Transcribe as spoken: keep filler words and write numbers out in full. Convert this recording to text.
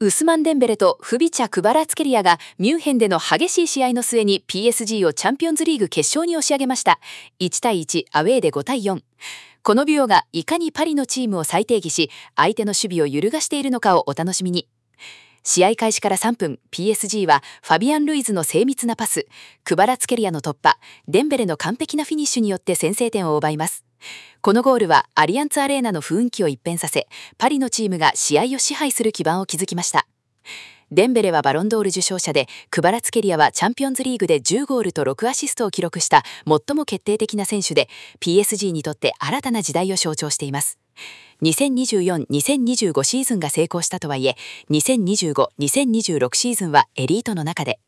ウスマン・デンベレとフビチャ・クバラツケリアがミュンヘンでの激しい試合の末に ピーエスジー をチャンピオンズリーグ決勝に押し上げました。いちたいいち、アウェーでごたいよん。このデュオがいかにパリのチームを再定義し、相手の守備を揺るがしているのかをお楽しみに。試合開始からさんぷん、ピーエスジー はファビアン・ルイズの精密なパス、クバラツケリアの突破、デンベレの完璧なフィニッシュによって先制点を奪います。このゴールはアリアンツアレーナの雰囲気を一変させ、パリのチームが試合を支配する基盤を築きました。デンベレはバロンドール受賞者で、クバラツケリアはチャンピオンズリーグでじゅうゴールとろくアシストを記録した最も決定的な選手で、 ピーエスジー にとって新たな時代を象徴しています。にせんにじゅうよん、にせんにじゅうごシーズンが成功したとはいえ、にせんにじゅうご、にせんにじゅうろくシーズンはエリートの中で